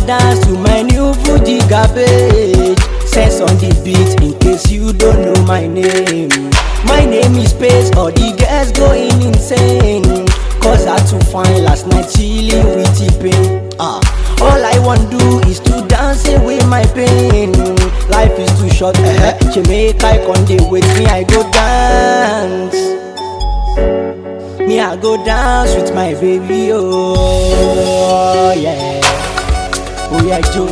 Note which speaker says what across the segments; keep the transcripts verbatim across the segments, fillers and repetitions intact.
Speaker 1: and dance to my new Fuji garbage. Sense on the beat in case you don't know my name. My name is Space, all the girls going insane. Cause I too fine last night chilling with T-Pain. Ah, all I want do is to dance away my pain. Life is too short, eh? Jamaica con dey wait me, I go dance. Me I go dance with my baby, oh yeah. Oh yeah, Joe.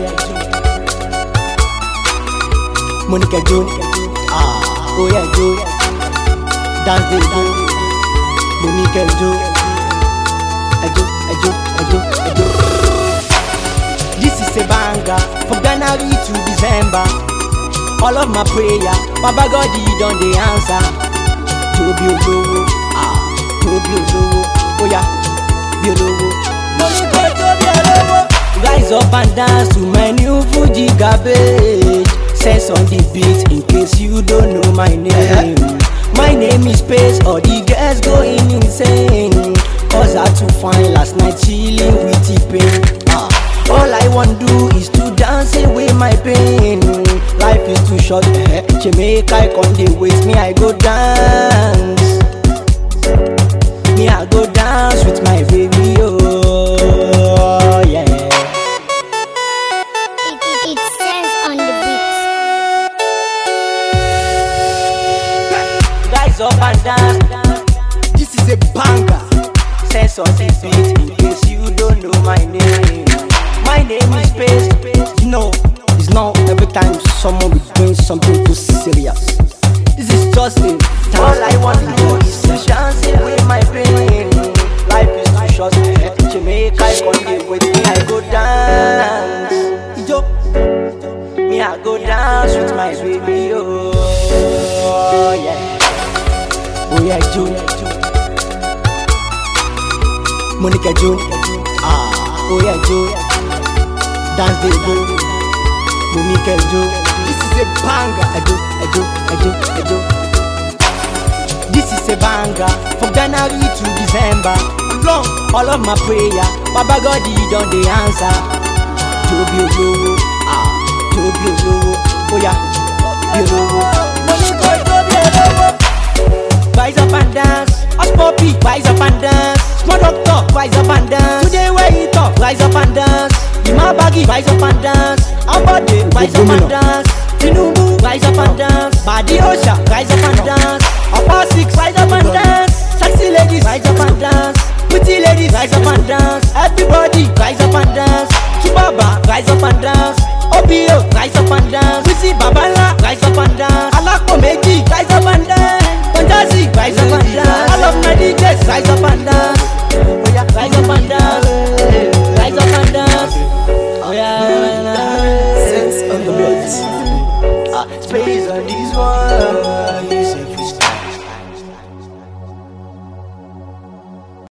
Speaker 1: Monica Joe. Ah, oh yeah, Joe. Dance day, Joe. Monica Joe. Ajo, ajo, ajo, ajo. This is a banger from January to December. All of my prayer, Baba God he done the answer. Tobi Olowo, ah, Tobi Olowo, oh yeah, Bi Olowo. Tobi Olowo. Rise up and dance to my new Fuji garbage. Sense on the beat in case you don't know my name. My name is Space, all the girls going insane. Cause I too fine last night chilling with T-Pain. Ah, all I want do is to dance away my pain. Life is too short, eh? Jamaica con dey wait me, I go dance. Me I go dance with my baby, oh yeah.
Speaker 2: It, it, it says on the beat.
Speaker 1: Rise up and dance. This is a banger. Sense on the beat in case you don't know my name. My name is Space. You know, it's not every time someone be doing something too serious. This is just a dance. All I want to do is to dance away my pain. Life is too short, eh? Jamaica con dey wait me, I go dance. Yo, me I go dance with my baby, oh yeah. Oh yeah, Joe. Monica Joe, ah, oh yeah, Joe. Dance day, Joe. Monica Joe. This is a banger, Ajo, Ajo, Ajo, Ajo. This is a banger from January to December. Long, all of my prayer, Baba God he done the answer. Tobi Olowo, ah, Tobi Olowo, oh yeah, Bi Olowo. Tobi Olowo. Rise up and dance, us poppy, rise up and dance. Small doctor, rise up and dance. Today where he talk, rise up and dance. Ima Baggy, rise up and dance. Ambode, rise up and dance. Tinubu, rise up and dance. Badi Osha, rise up and dance. Upper Six, rise up and dance. Sexy ladies, rise up and dance. Pretty ladies, rise up and dance. Everybody, rise up and dance. Chubaba, rise up and dance. Obio, rise up and dance. We see Babala, rise up and dance. Alako Meji, rise up and dance. Konjazi, rise up and dance. All of my D Js, rise up and dance. Oh yeah, rise up and dance. Rise up and dance. Oh yeah,
Speaker 3: Sense on the beat.
Speaker 1: ah, Space on this one.